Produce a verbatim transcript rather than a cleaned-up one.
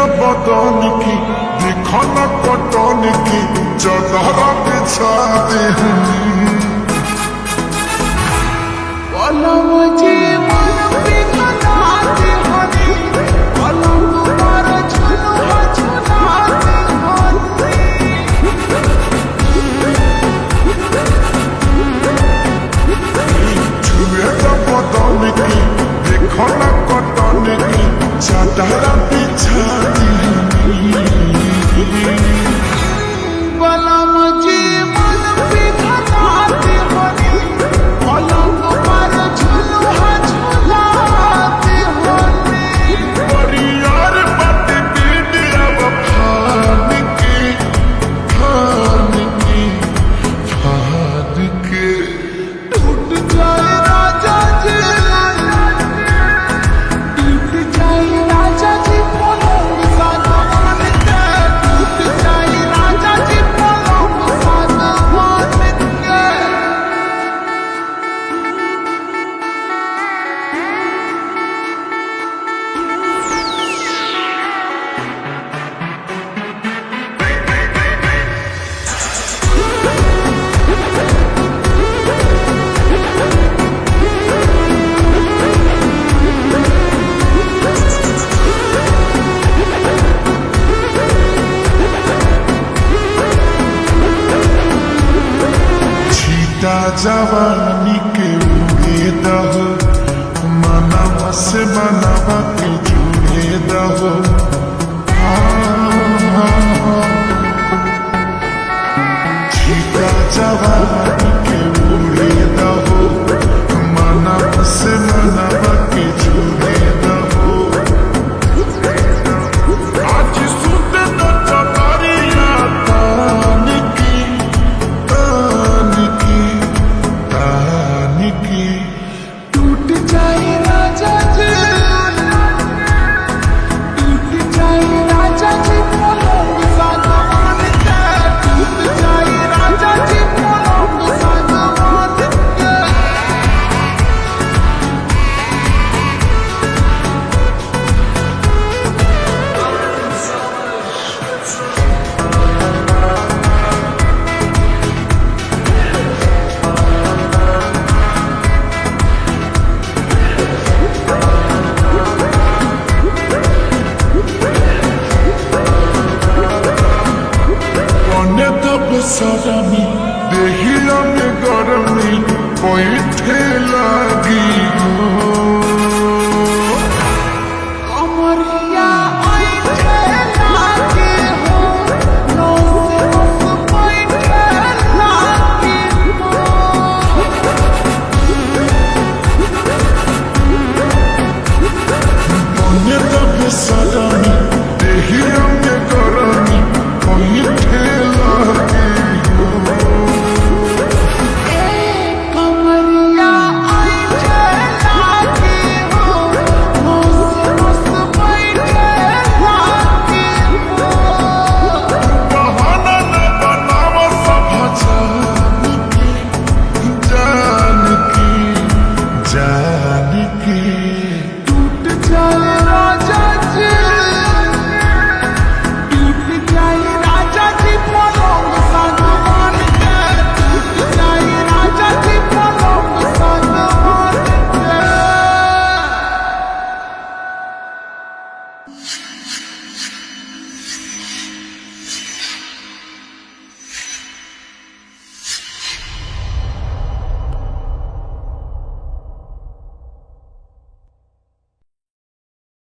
बदन की देखो न कटन की चदर बिछा दे बदन की देखो न कटन की चदर बिछा दे जवानी के उड़े दहो मनवा से मनवा के जुड़े दहो छीटा जवानी के उड़े दहो मनवा से मनवा के जुड़े दहो आज सुत न चतरिया तान की तान की टूट जाए राजा जी टूट जाए राजा जी पलंग सागवान के टूट जाए राजा जी पलंग सागवान के सदमी देहिया में गरमी बैठे लगी हो कमरिया बैठे लगी हो नो से बस बैठे लगी हो बने तब सदमी देहिया में गरमी बैठे लगी you